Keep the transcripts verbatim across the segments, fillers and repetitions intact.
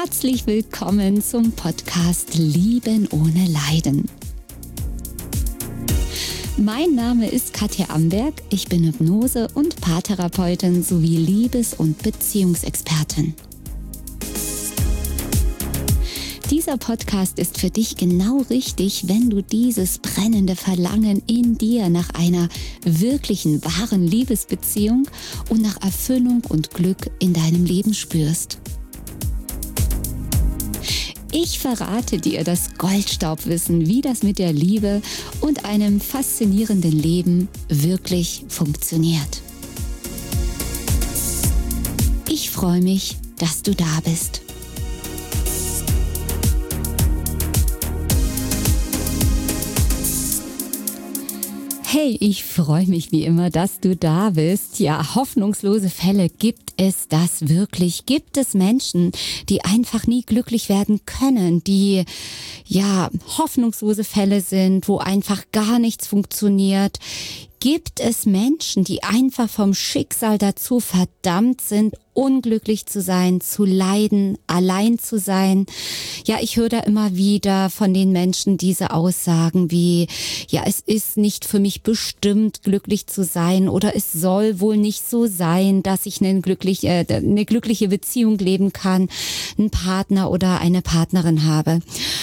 Herzlich willkommen zum Podcast Lieben ohne Leiden. Mein Name ist Katja Amberg, ich bin Hypnose- und Paartherapeutin sowie Liebes- und Beziehungsexpertin. Dieser Podcast ist für dich genau richtig, wenn du dieses brennende Verlangen in dir nach einer wirklichen, wahren Liebesbeziehung und nach Erfüllung und Glück in deinem Leben spürst. Ich verrate dir das Goldstaubwissen, wie das mit der Liebe und einem faszinierenden Leben wirklich funktioniert. Ich freue mich, dass du da bist. Hey, ich freue mich wie immer, dass du da bist. Ja, hoffnungslose Fälle, gibt es das wirklich? Gibt es Menschen, die einfach nie glücklich werden können, die ja hoffnungslose Fälle sind, wo einfach gar nichts funktioniert? Gibt es Menschen, die einfach vom Schicksal dazu verdammt sind, unglücklich zu sein, zu leiden, allein zu sein? Ja, ich höre da immer wieder von den Menschen diese Aussagen wie, ja, es ist nicht für mich bestimmt, glücklich zu sein, oder es soll wohl nicht so sein, dass ich eine glückliche, äh, eine glückliche Beziehung leben kann, einen Partner oder eine Partnerin habe.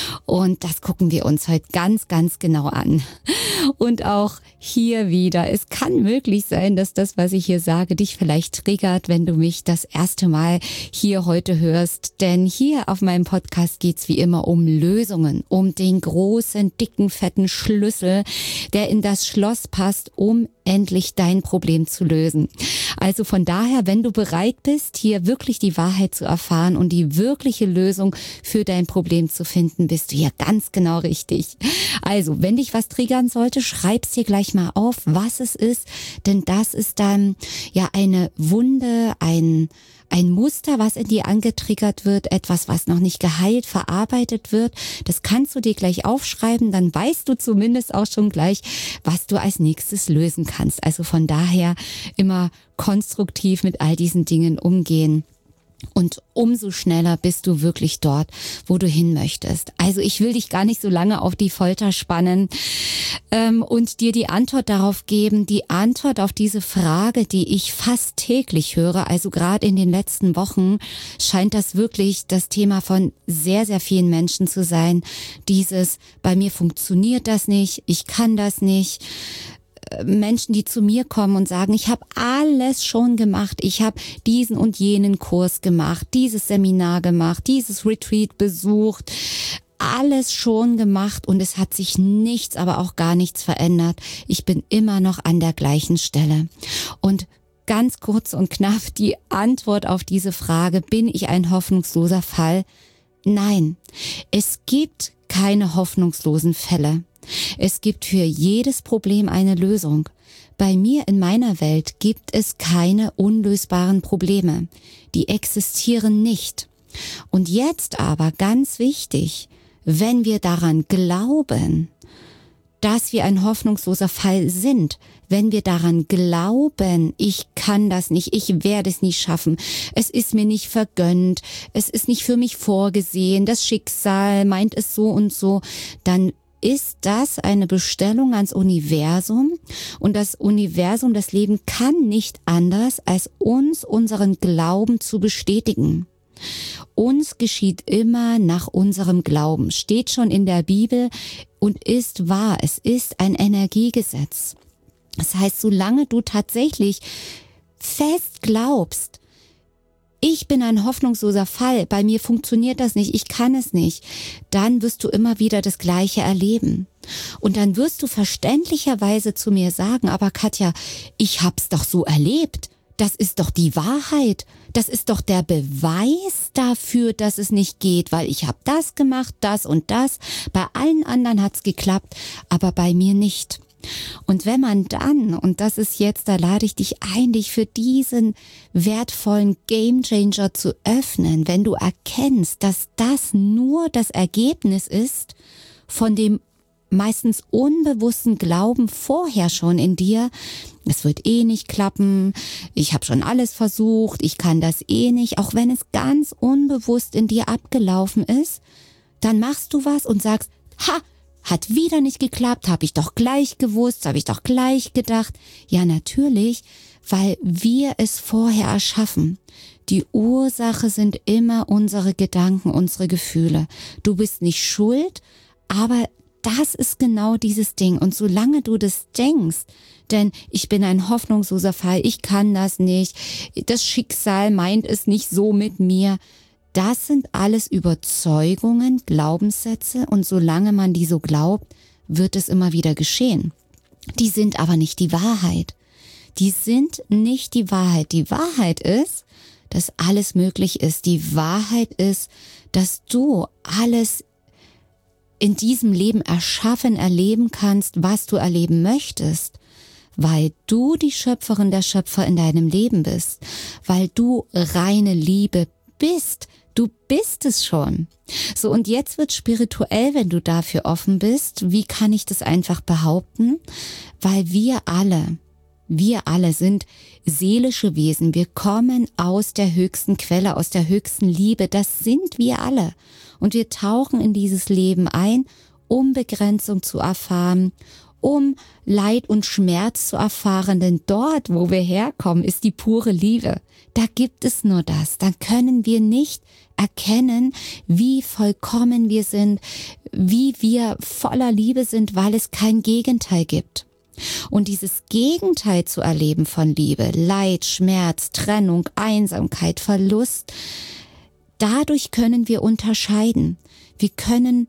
Und das gucken wir uns heute ganz, ganz genau an. Und auch hier wieder, es kann möglich sein, dass das, was ich hier sage, dich vielleicht triggert, wenn du mich das erste Mal hier heute hörst. Denn hier auf meinem Podcast geht's wie immer um Lösungen, um den großen, dicken, fetten Schlüssel, der in das Schloss passt, um endlich dein Problem zu lösen. Also von daher, wenn du bereit bist, hier wirklich die Wahrheit zu erfahren und die wirkliche Lösung für dein Problem zu finden, bist du hier ganz genau richtig. Also, wenn dich was triggern sollte, schreib's dir gleich mal auf, was es ist, denn das ist dann ja eine Wunde, ein Ein Muster, was in dir angetriggert wird, etwas, was noch nicht geheilt, verarbeitet wird. Das kannst du dir gleich aufschreiben, dann weißt du zumindest auch schon gleich, was du als nächstes lösen kannst. Also von daher immer konstruktiv mit all diesen Dingen umgehen. Und umso schneller bist du wirklich dort, wo du hin möchtest. Also ich will dich gar nicht so lange auf die Folter spannen ähm, und dir die Antwort darauf geben. Die Antwort auf diese Frage, die ich fast täglich höre, also gerade in den letzten Wochen, scheint das wirklich das Thema von sehr, sehr vielen Menschen zu sein. Dieses, bei mir funktioniert das nicht, ich kann das nicht. Menschen, die zu mir kommen und sagen, ich habe alles schon gemacht, ich habe diesen und jenen Kurs gemacht, dieses Seminar gemacht, dieses Retreat besucht, alles schon gemacht und es hat sich nichts, aber auch gar nichts verändert. Ich bin immer noch an der gleichen Stelle. Und ganz kurz und knapp die Antwort auf diese Frage, bin ich ein hoffnungsloser Fall? Nein, es gibt keine hoffnungslosen Fälle. Es gibt für jedes Problem eine Lösung. Bei mir in meiner Welt gibt es keine unlösbaren Probleme. Die existieren nicht. Und jetzt aber ganz wichtig, wenn wir daran glauben, dass wir ein hoffnungsloser Fall sind, wenn wir daran glauben, ich kann das nicht, ich werde es nicht schaffen, es ist mir nicht vergönnt, es ist nicht für mich vorgesehen, das Schicksal meint es so und so, dann ist das eine Bestellung ans Universum und das Universum, das Leben kann nicht anders, als uns unseren Glauben zu bestätigen. Uns geschieht immer nach unserem Glauben, steht schon in der Bibel und ist wahr, es ist ein Energiegesetz. Das heißt, solange du tatsächlich fest glaubst, ich bin ein hoffnungsloser Fall, bei mir funktioniert das nicht, ich kann es nicht, dann wirst du immer wieder das Gleiche erleben. Und dann wirst du verständlicherweise zu mir sagen, aber Katja, ich hab's doch so erlebt, das ist doch die Wahrheit, das ist doch der Beweis dafür, dass es nicht geht, weil ich habe das gemacht, das und das, bei allen anderen hat's geklappt, aber bei mir nicht. Und wenn man dann, und das ist jetzt, da lade ich dich ein, dich für diesen wertvollen Gamechanger zu öffnen, wenn du erkennst, dass das nur das Ergebnis ist von dem meistens unbewussten Glauben vorher schon in dir, es wird eh nicht klappen, ich habe schon alles versucht, ich kann das eh nicht, auch wenn es ganz unbewusst in dir abgelaufen ist, dann machst du was und sagst, ha, hat wieder nicht geklappt, habe ich doch gleich gewusst, habe ich doch gleich gedacht. Ja, natürlich, weil wir es vorher erschaffen. Die Ursache sind immer unsere Gedanken, unsere Gefühle. Du bist nicht schuld, aber das ist genau dieses Ding. Und solange du das denkst, denn ich bin ein hoffnungsloser Fall, ich kann das nicht, das Schicksal meint es nicht so mit mir, das sind alles Überzeugungen, Glaubenssätze und solange man die so glaubt, wird es immer wieder geschehen. Die sind aber nicht die Wahrheit. Die sind nicht die Wahrheit. Die Wahrheit ist, dass alles möglich ist. Die Wahrheit ist, dass du alles in diesem Leben erschaffen, erleben kannst, was du erleben möchtest. Weil du die Schöpferin der Schöpfer in deinem Leben bist. Weil du reine Liebe bist. Du bist es schon. So, und jetzt wird spirituell, wenn du dafür offen bist. Wie kann ich das einfach behaupten? Weil wir alle, wir alle sind seelische Wesen. Wir kommen aus der höchsten Quelle, aus der höchsten Liebe. Das sind wir alle. Und wir tauchen in dieses Leben ein, um Begrenzung zu erfahren, um Leid und Schmerz zu erfahren, denn dort, wo wir herkommen, ist die pure Liebe. Da gibt es nur das. Dann können wir nicht erkennen, wie vollkommen wir sind, wie wir voller Liebe sind, weil es kein Gegenteil gibt. Und dieses Gegenteil zu erleben von Liebe, Leid, Schmerz, Trennung, Einsamkeit, Verlust, dadurch können wir unterscheiden. Wir können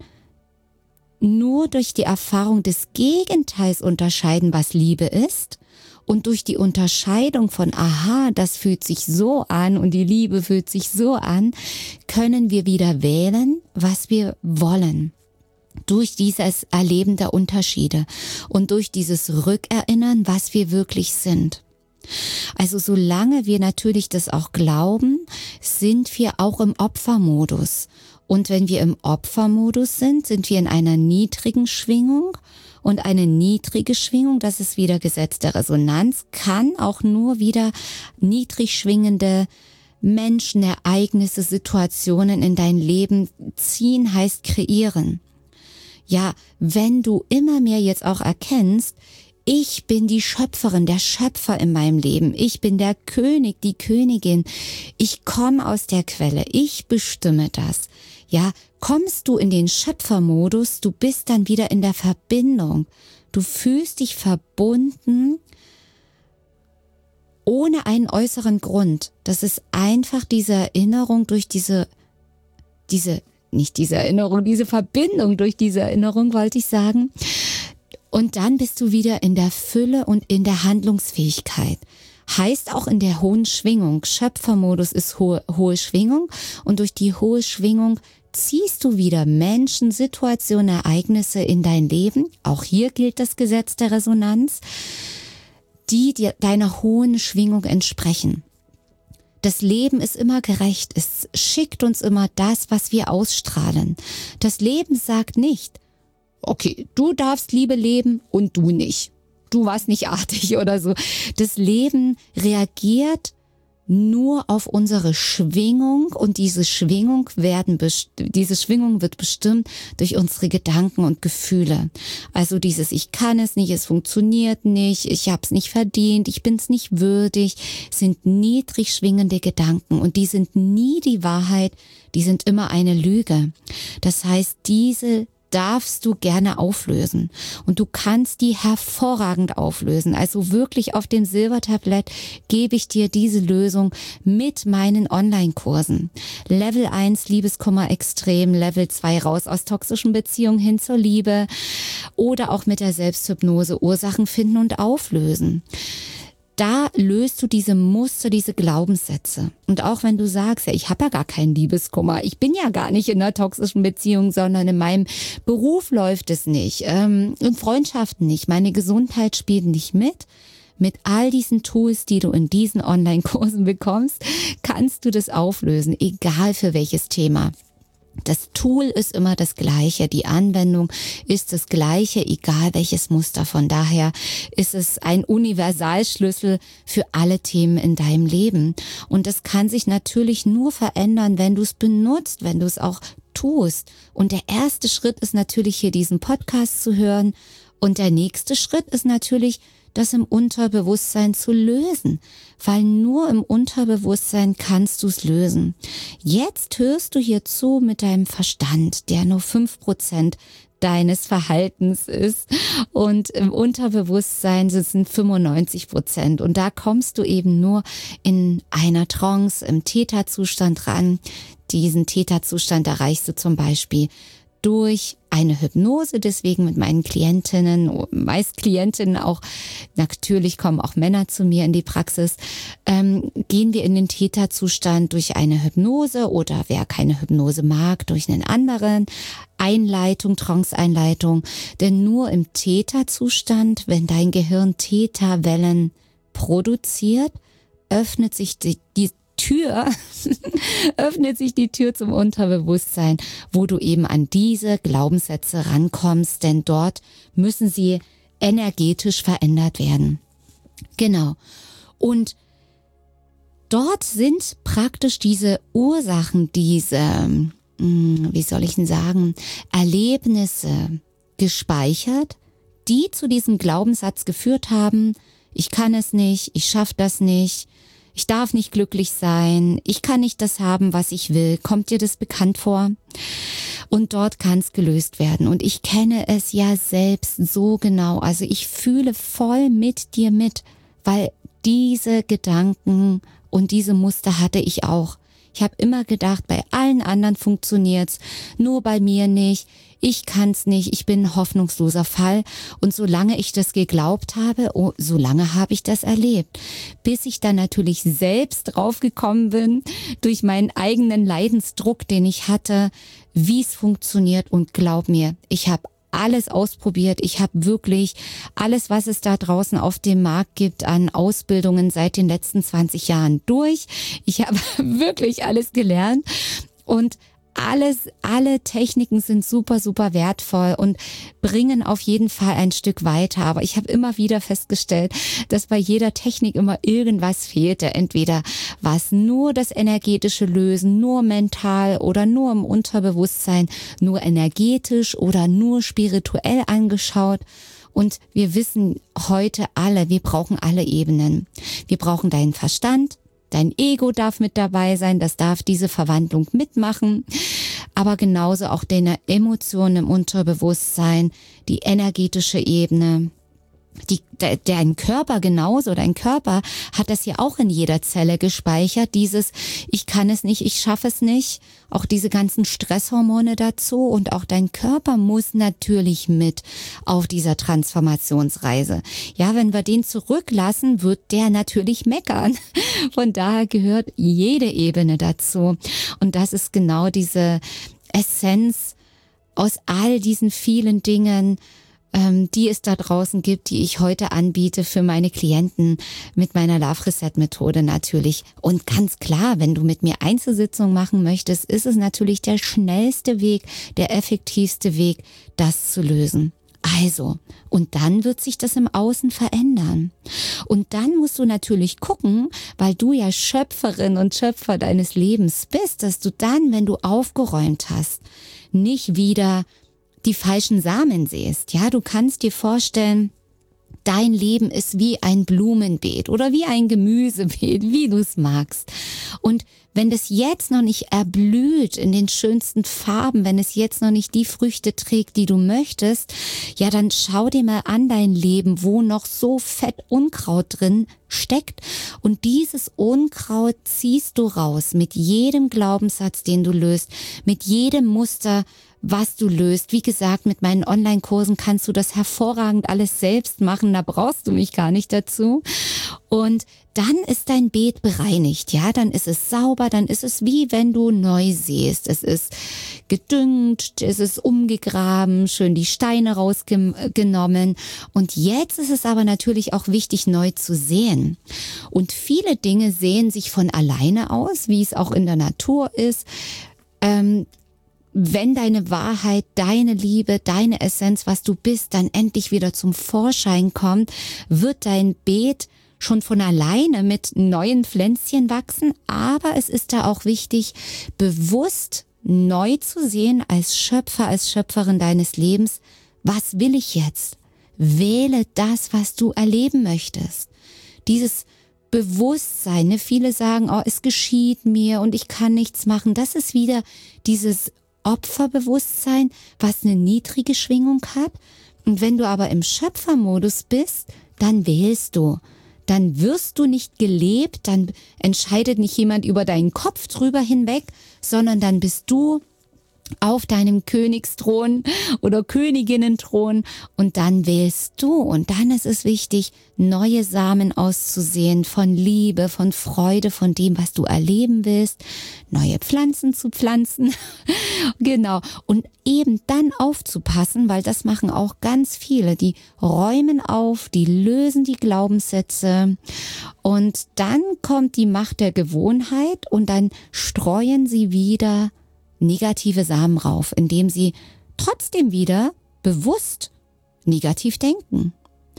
nur durch die Erfahrung des Gegenteils unterscheiden, was Liebe ist. Und durch die Unterscheidung von, aha, das fühlt sich so an und die Liebe fühlt sich so an, können wir wieder wählen, was wir wollen. Durch dieses Erleben der Unterschiede und durch dieses Rückerinnern, was wir wirklich sind. Also solange wir natürlich das auch glauben, sind wir auch im Opfermodus. Und wenn wir im Opfermodus sind, sind wir in einer niedrigen Schwingung. Und eine niedrige Schwingung, das ist wieder Gesetz der Resonanz, kann auch nur wieder niedrig schwingende Menschen, Ereignisse, Situationen in dein Leben ziehen, heißt kreieren. Ja, wenn du immer mehr jetzt auch erkennst, ich bin die Schöpferin, der Schöpfer in meinem Leben. Ich bin der König, die Königin. Ich komme aus der Quelle. Ich bestimme das. Ja, kommst du in den Schöpfermodus, du bist dann wieder in der Verbindung. Du fühlst dich verbunden ohne einen äußeren Grund. Das ist einfach diese Erinnerung durch diese, diese, nicht diese Erinnerung, diese Verbindung durch diese Erinnerung, wollte ich sagen. Und dann bist du wieder in der Fülle und in der Handlungsfähigkeit. Heißt auch in der hohen Schwingung. Schöpfermodus ist hohe, hohe Schwingung und durch die hohe Schwingung ziehst du wieder Menschen, Situationen, Ereignisse in dein Leben. Auch hier gilt das Gesetz der Resonanz, die dir deiner hohen Schwingung entsprechen. Das Leben ist immer gerecht. Es schickt uns immer das, was wir ausstrahlen. Das Leben sagt nicht, okay, du darfst Liebe leben und du nicht. Du warst nicht artig oder so. Das Leben reagiert nur auf unsere Schwingung und diese Schwingung werden diese Schwingung wird bestimmt durch unsere Gedanken und Gefühle. Also dieses ich kann es nicht, es funktioniert nicht, ich habe es nicht verdient, ich bin es nicht würdig, sind niedrig schwingende Gedanken und die sind nie die Wahrheit, die sind immer eine Lüge. Das heißt, diese darfst du gerne auflösen. Und du kannst die hervorragend auflösen. Also wirklich auf dem Silbertablett gebe ich dir diese Lösung mit meinen Online-Kursen. Level eins, Liebeskummer extrem, Level zwei, raus aus toxischen Beziehungen hin zur Liebe oder auch mit der Selbsthypnose Ursachen finden und auflösen. Da löst du diese Muster, diese Glaubenssätze. Und auch wenn du sagst, ja, ich habe ja gar keinen Liebeskummer, ich bin ja gar nicht in einer toxischen Beziehung, sondern in meinem Beruf läuft es nicht, ähm, in Freundschaften nicht, meine Gesundheit spielt nicht mit. Mit all diesen Tools, die du in diesen Online-Kursen bekommst, kannst du das auflösen, egal für welches Thema. Das Tool ist immer das gleiche, die Anwendung ist das gleiche, egal welches Muster. Von daher ist es ein Universalschlüssel für alle Themen in deinem Leben. Und das kann sich natürlich nur verändern, wenn du es benutzt, wenn du es auch tust. Und der erste Schritt ist natürlich hier diesen Podcast zu hören. Und der nächste Schritt ist natürlich, das im Unterbewusstsein zu lösen, weil nur im Unterbewusstsein kannst du es lösen. Jetzt hörst du hier zu mit deinem Verstand, der nur fünf Prozent deines Verhaltens ist, und im Unterbewusstsein sind fünfundneunzig Prozent, und da kommst du eben nur in einer Trance, im Theta-Zustand ran. Diesen Theta-Zustand erreichst du zum Beispiel durch eine Hypnose, deswegen mit meinen Klientinnen, meist Klientinnen auch, natürlich kommen auch Männer zu mir in die Praxis, ähm, gehen wir in den Theta-Zustand durch eine Hypnose oder wer keine Hypnose mag, durch einen anderen Einleitung, Trance-Einleitung. Denn nur im Theta-Zustand, wenn dein Gehirn Theta-Wellen produziert, öffnet sich die, die Tür, öffnet sich die Tür zum Unterbewusstsein, wo du eben an diese Glaubenssätze rankommst, denn dort müssen sie energetisch verändert werden. Genau. Und dort sind praktisch diese Ursachen, diese, wie soll ich denn sagen, Erlebnisse gespeichert, die zu diesem Glaubenssatz geführt haben: Ich kann es nicht, ich schaffe das nicht, ich darf nicht glücklich sein, ich kann nicht das haben, was ich will. Kommt dir das bekannt vor? Und dort kann es gelöst werden. Und ich kenne es ja selbst so genau. Also ich fühle voll mit dir mit, weil diese Gedanken und diese Muster hatte ich auch. Ich habe immer gedacht, bei allen anderen funktioniert's, nur bei mir nicht. Ich kann's nicht, ich bin ein hoffnungsloser Fall. Und solange ich das geglaubt habe, oh, solange habe ich das erlebt. Bis ich dann natürlich selbst draufgekommen bin, durch meinen eigenen Leidensdruck, den ich hatte, wie es funktioniert. Und glaub mir, ich habe alles ausprobiert. Ich habe wirklich alles, was es da draußen auf dem Markt gibt an Ausbildungen seit den letzten zwanzig Jahren durch. Ich habe wirklich alles gelernt und alles, alle Techniken sind super, super wertvoll und bringen auf jeden Fall ein Stück weiter. Aber ich habe immer wieder festgestellt, dass bei jeder Technik immer irgendwas fehlte. Entweder war es nur das energetische Lösen, nur mental oder nur im Unterbewusstsein, nur energetisch oder nur spirituell angeschaut. Und wir wissen heute alle, wir brauchen alle Ebenen. Wir brauchen deinen Verstand. Dein Ego darf mit dabei sein, das darf diese Verwandlung mitmachen, aber genauso auch deine Emotionen im Unterbewusstsein, die energetische Ebene, die, de, dein Körper genauso, dein Körper hat das ja auch in jeder Zelle gespeichert, dieses ich kann es nicht, ich schaffe es nicht, auch diese ganzen Stresshormone dazu, und auch dein Körper muss natürlich mit auf dieser Transformationsreise. Ja, wenn wir den zurücklassen, wird der natürlich meckern. Von daher gehört jede Ebene dazu, und das ist genau diese Essenz aus all diesen vielen Dingen, die es da draußen gibt, die ich heute anbiete für meine Klienten mit meiner Love Reset Methode natürlich. Und ganz klar, wenn du mit mir Einzelsitzungen machen möchtest, ist es natürlich der schnellste Weg, der effektivste Weg, das zu lösen. Also, und dann wird sich das im Außen verändern. Und dann musst du natürlich gucken, weil du ja Schöpferin und Schöpfer deines Lebens bist, dass du dann, wenn du aufgeräumt hast, nicht wieder die falschen Samen säst. Ja, du kannst dir vorstellen, dein Leben ist wie ein Blumenbeet oder wie ein Gemüsebeet, wie du es magst. Und wenn das jetzt noch nicht erblüht in den schönsten Farben, wenn es jetzt noch nicht die Früchte trägt, die du möchtest, ja, dann schau dir mal an dein Leben, wo noch so fett Unkraut drin steckt. Und dieses Unkraut ziehst du raus mit jedem Glaubenssatz, den du löst, mit jedem Muster, was du löst. Wie gesagt, mit meinen Online-Kursen kannst du das hervorragend alles selbst machen, da brauchst du mich gar nicht dazu. Und dann ist dein Beet bereinigt, ja, dann ist es sauber, dann ist es wie wenn du neu säst. Es ist gedüngt, es ist umgegraben, schön die Steine rausgenommen. Und jetzt ist es aber natürlich auch wichtig, neu zu säen. Und viele Dinge säen sich von alleine aus, wie es auch in der Natur ist. Ähm, wenn deine Wahrheit, deine Liebe, deine Essenz, was du bist, dann endlich wieder zum Vorschein kommt, wird dein Beet schon von alleine mit neuen Pflänzchen wachsen. Aber es ist da auch wichtig, bewusst neu zu sehen als Schöpfer, als Schöpferin deines Lebens. Was will ich jetzt? Wähle das, was du erleben möchtest. Dieses Bewusstsein, ne? Viele sagen, oh, es geschieht mir und ich kann nichts machen. Das ist wieder dieses Opferbewusstsein, was eine niedrige Schwingung hat. Und wenn du aber im Schöpfermodus bist, dann wählst du. Dann wirst du nicht gelebt, dann entscheidet nicht jemand über deinen Kopf drüber hinweg, sondern dann bist du auf deinem Königsthron oder Königinnenthron und dann wählst du. Und dann ist es wichtig, neue Samen auszusehen von Liebe, von Freude, von dem, was du erleben willst, neue Pflanzen zu pflanzen. Genau. Und eben dann aufzupassen, weil das machen auch ganz viele. Die räumen auf, die lösen die Glaubenssätze und dann kommt die Macht der Gewohnheit und dann streuen sie wieder negative Samen rauf, indem sie trotzdem wieder bewusst negativ denken,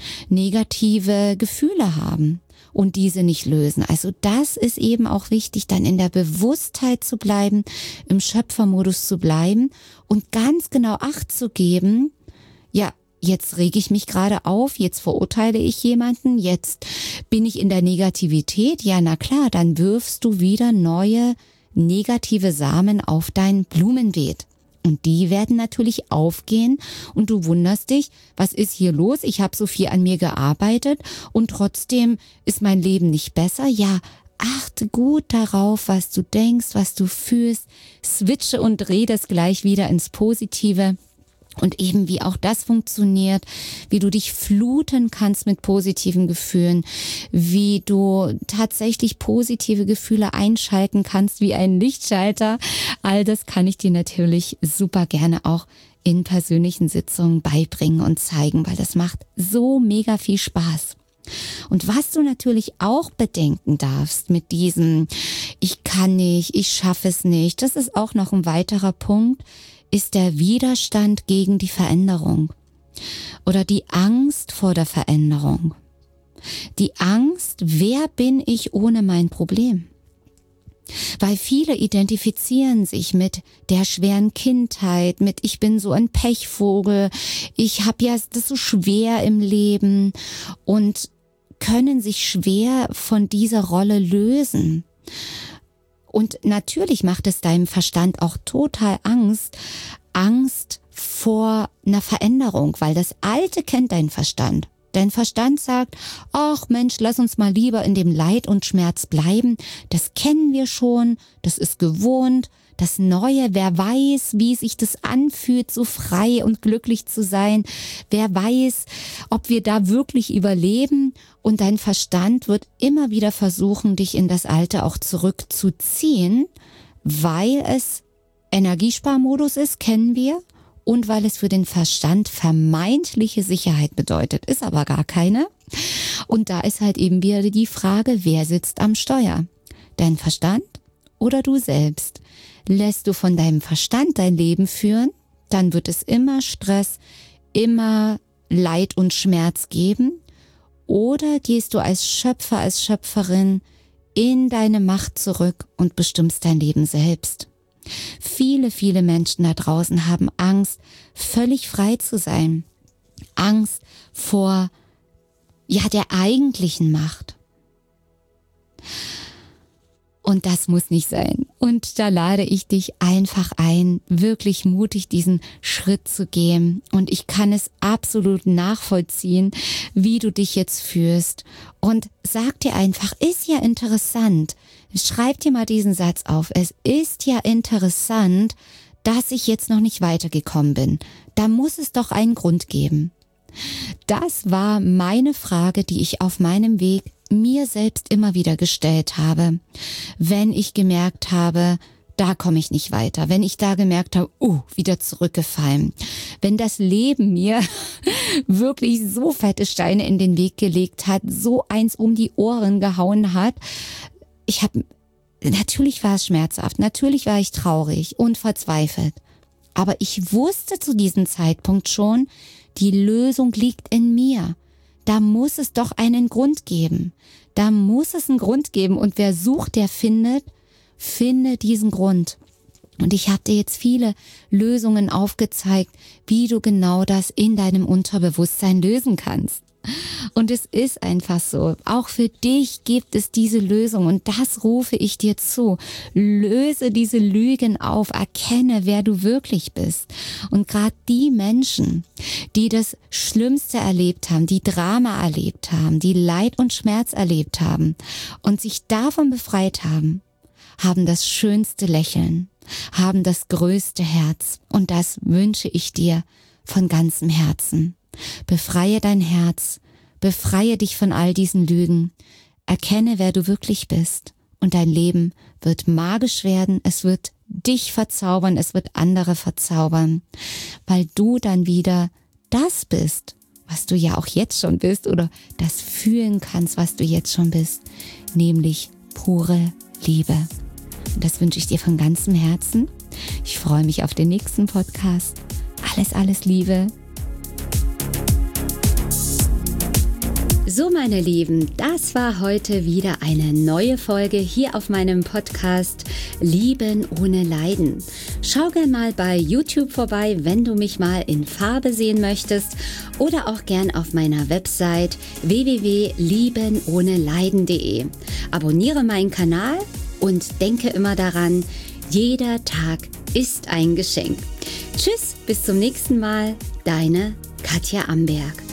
negative Gefühle haben und diese nicht lösen. Also das ist eben auch wichtig, dann in der Bewusstheit zu bleiben, im Schöpfermodus zu bleiben und ganz genau Acht zu geben, ja, jetzt rege ich mich gerade auf, jetzt verurteile ich jemanden, jetzt bin ich in der Negativität. Ja, na klar, dann wirfst du wieder neue negative Samen auf dein Blumenbeet. Und die werden natürlich aufgehen und du wunderst dich, was ist hier los? Ich habe so viel an mir gearbeitet und trotzdem ist mein Leben nicht besser. Ja, achte gut darauf, was du denkst, was du fühlst. Switche und dreh das gleich wieder ins Positive. Und eben wie auch das funktioniert, wie du dich fluten kannst mit positiven Gefühlen, wie du tatsächlich positive Gefühle einschalten kannst wie ein Lichtschalter. All das kann ich dir natürlich super gerne auch in persönlichen Sitzungen beibringen und zeigen, weil das macht so mega viel Spaß. Und was du natürlich auch bedenken darfst mit diesem ich kann nicht, ich schaffe es nicht, das ist auch noch ein weiterer Punkt, ist der Widerstand gegen die Veränderung oder die Angst vor der Veränderung. Die Angst, wer bin ich ohne mein Problem? Weil viele identifizieren sich mit der schweren Kindheit, mit ich bin so ein Pechvogel, ich habe ja das so schwer im Leben und können sich schwer von dieser Rolle lösen. Und natürlich macht es deinem Verstand auch total Angst, Angst vor einer Veränderung, weil das Alte kennt dein Verstand. Dein Verstand sagt, ach Mensch, lass uns mal lieber in dem Leid und Schmerz bleiben. Das kennen wir schon, das ist gewohnt. Das Neue, wer weiß, wie sich das anfühlt, so frei und glücklich zu sein. Wer weiß, ob wir da wirklich überleben. Und dein Verstand wird immer wieder versuchen, dich in das Alte auch zurückzuziehen, weil es Energiesparmodus ist, kennen wir. Und weil es für den Verstand vermeintliche Sicherheit bedeutet, ist aber gar keine. Und da ist halt eben wieder die Frage, wer sitzt am Steuer? Dein Verstand oder du selbst? Lässt du von deinem Verstand dein Leben führen, dann wird es immer Stress, immer Leid und Schmerz geben. Oder gehst du als Schöpfer, als Schöpferin in deine Macht zurück und bestimmst dein Leben selbst? Viele, viele Menschen da draußen haben Angst, völlig frei zu sein. Angst vor, ja, der eigentlichen Macht. Und das muss nicht sein. Und da lade ich dich einfach ein, wirklich mutig diesen Schritt zu gehen. Und ich kann es absolut nachvollziehen, wie du dich jetzt fühlst. Und sag dir einfach, ist ja interessant. Schreib dir mal diesen Satz auf. Es ist ja interessant, dass ich jetzt noch nicht weitergekommen bin. Da muss es doch einen Grund geben. Das war meine Frage, die ich auf meinem Weg mir selbst immer wieder gestellt habe, wenn ich gemerkt habe, da komme ich nicht weiter, wenn ich da gemerkt habe, uh, wieder zurückgefallen, wenn das Leben mir wirklich so fette Steine in den Weg gelegt hat, so eins um die Ohren gehauen hat. Ich habe, natürlich war es schmerzhaft, natürlich war ich traurig und verzweifelt. Aber ich wusste zu diesem Zeitpunkt schon, die Lösung liegt in mir. Da muss es doch einen Grund geben. Da muss es einen Grund geben. Und wer sucht, der findet. Finde diesen Grund. Und ich habe dir jetzt viele Lösungen aufgezeigt, wie du genau das in deinem Unterbewusstsein lösen kannst. Und es ist einfach so, auch für dich gibt es diese Lösung und das rufe ich dir zu. Löse diese Lügen auf, erkenne, wer du wirklich bist. Und gerade die Menschen, die das Schlimmste erlebt haben, die Drama erlebt haben, die Leid und Schmerz erlebt haben und sich davon befreit haben, haben das schönste Lächeln, haben das größte Herz. Und das wünsche ich dir von ganzem Herzen. Befreie dein Herz, befreie dich von all diesen Lügen, erkenne, wer du wirklich bist und dein Leben wird magisch werden, es wird dich verzaubern, es wird andere verzaubern, weil du dann wieder das bist, was du ja auch jetzt schon bist oder das fühlen kannst, was du jetzt schon bist, nämlich pure Liebe. Und das wünsche ich dir von ganzem Herzen. Ich freue mich auf den nächsten Podcast. Alles, alles Liebe. So, meine Lieben, das war heute wieder eine neue Folge hier auf meinem Podcast Lieben ohne Leiden. Schau gern mal bei YouTube vorbei, wenn du mich mal in Farbe sehen möchtest oder auch gern auf meiner Website w w w punkt lieben ohne leiden punkt de. Abonniere meinen Kanal und denke immer daran, jeder Tag ist ein Geschenk. Tschüss, bis zum nächsten Mal, deine Katja Amberg.